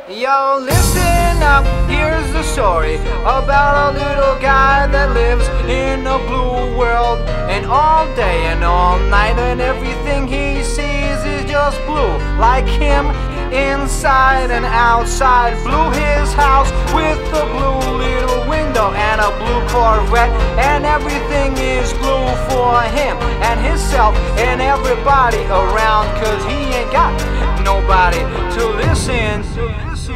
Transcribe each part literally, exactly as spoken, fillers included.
Yo, listen up, here's the story about a little guy that lives in a blue world. And all day and all night and everything he sees is just blue. Like him, inside and outside. Blue his house with a blue little window and a blue Corvette. And everything is blue for him and himself and everybody around. Cause he ain't got nobody to listen to.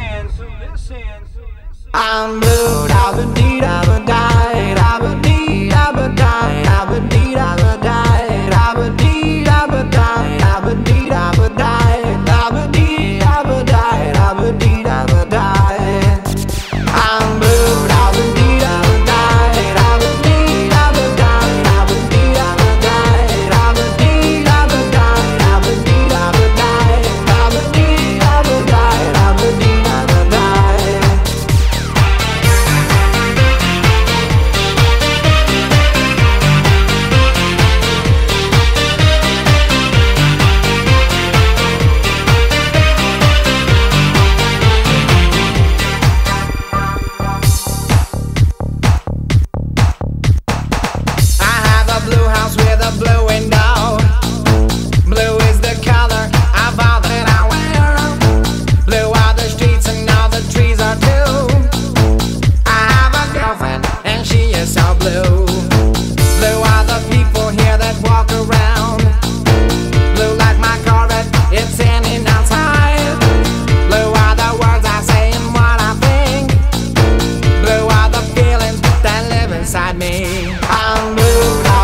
I'm blue, da-ba-dee, da-ba-die, da-ba-dee, da-ba-die, da-ba-dee, da-ba-die, da-ba-dee, da-ba-die, da-ba-dee, da-ba-die, da-ba-dee, da-ba-die, da-ba-dee, da-ba-die. I'm blue, da-ba-dee, da-ba-die, da-ba-dee, da-ba-die, da-ba-dee, da-ba-die, da-ba-dee, da-ba-die, da-ba-dee, da-ba-die, da-ba-dee, da-ba-die, da-ba-dee, da-ba-die. Blue house with a blue window. Blue is the color of all that I wear. Blue are the streets and all the trees are too. I have a girlfriend and she is so blue. Blue are the people here that walk around. Blue like my Corvette, it's in and outside. Blue are the words I say and what I think. Blue are the feelings that live inside me. I'm blue.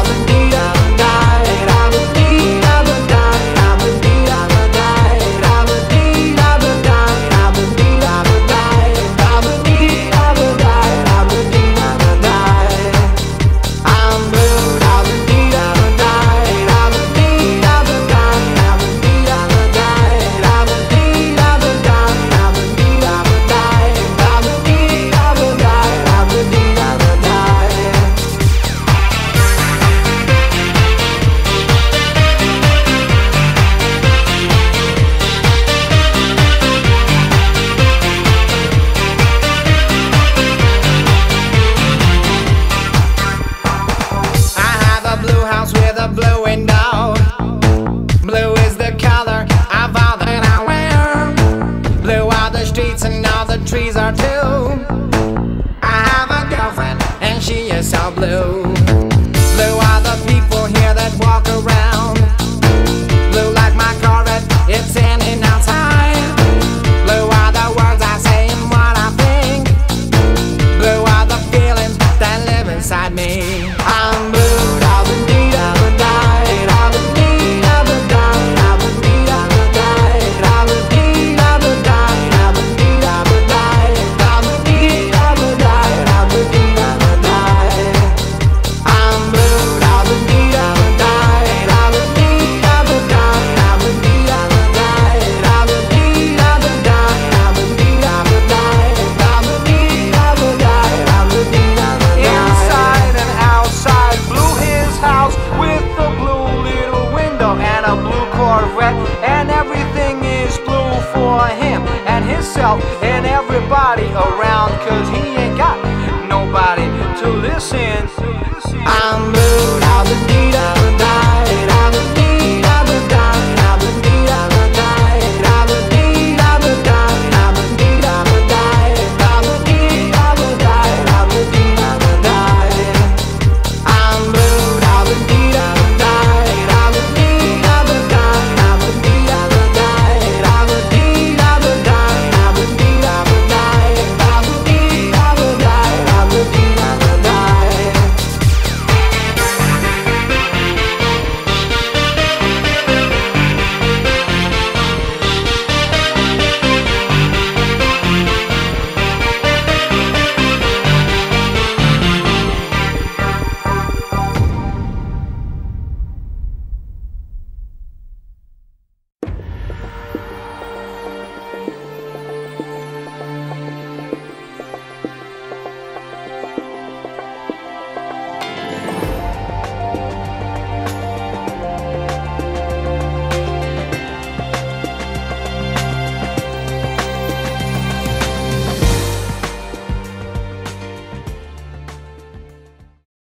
With a blue window. Blue is the color of all that I wear. Blue are the streets and all the trees are too. I have a girlfriend and she is so blue. Blue are the people here that walk around. Blue like my Corvette, it's in and outside. Blue are the words I say and what I think. Blue are the feelings that live inside me. I'm blue. And everything is blue for him and himself and everybody around. Cause he ain't got nobody to listen. I'm blue.